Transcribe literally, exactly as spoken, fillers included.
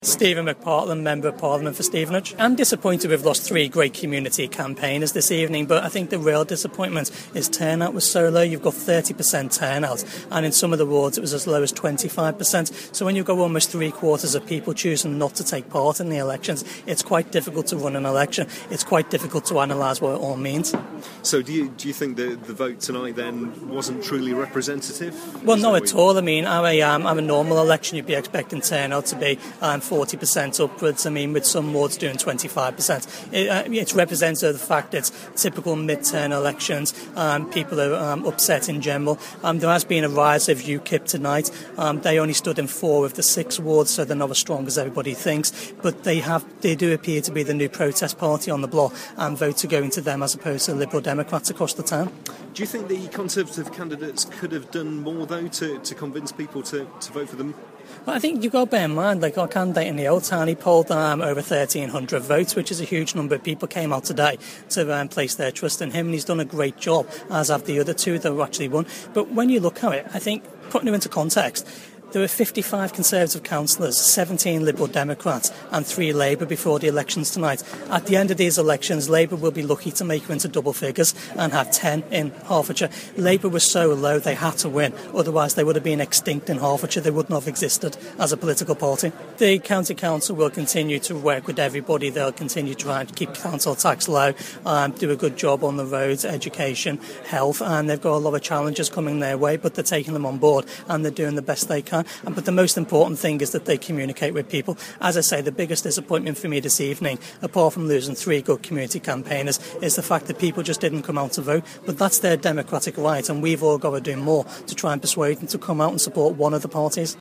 Stephen McPartland, Member of Parliament for Stevenage. I'm disappointed we've lost three great community campaigners this evening, but I think the real disappointment is turnout was so low. You've got thirty percent turnout, and in some of the wards it was as low as twenty-five percent. So when you've got almost three quarters of people choosing not to take part in the elections, it's quite difficult to run an election. It's quite difficult to analyse what it all means. So do you do you think the, the vote tonight then wasn't truly representative? Well, no at all. I mean, I'm a, um, I'm a normal election, you'd be expecting turnout to be um, forty percent upwards. I mean, with some wards doing twenty-five percent. It, uh, it's representative of the fact it's typical mid-term elections. Um, people are um, upset in general. Um, there has been a rise of U KIP tonight. Um, they only stood in four of the six wards, so they're not as strong as everybody thinks. But they have, they do appear to be the new protest party on the block, and votes are going to them as opposed to Liberal Democrats across the town. Do you think the Conservative candidates could have done more, though, to, to convince people to, to vote for them? Well, I think you've got to bear in mind, like our candidate in the Old Town, he polled um, over thirteen hundred votes, which is a huge number of people came out today to um, place their trust in him, and he's done a great job, as have the other two that have actually won. But when you look at it, I think, putting it into context, there were fifty-five Conservative councillors, seventeen Liberal Democrats and three Labour before the elections tonight. At the end of these elections, Labour will be lucky to make it into double figures and have ten in Hertfordshire. Labour was so low they had to win, otherwise they would have been extinct in Hertfordshire. They wouldn't have existed as a political party. The County Council will continue to work with everybody. They'll continue to try and keep council tax low, um, do a good job on the roads, education, health, and they've got a lot of challenges coming their way, but they're taking them on board and they're doing the best they can. But the most important thing is that they communicate with people. As I say, the biggest disappointment for me this evening, apart from losing three good community campaigners, is the fact that people just didn't come out to vote. But that's their democratic right, and we've all got to do more to try and persuade them to come out and support one of the parties.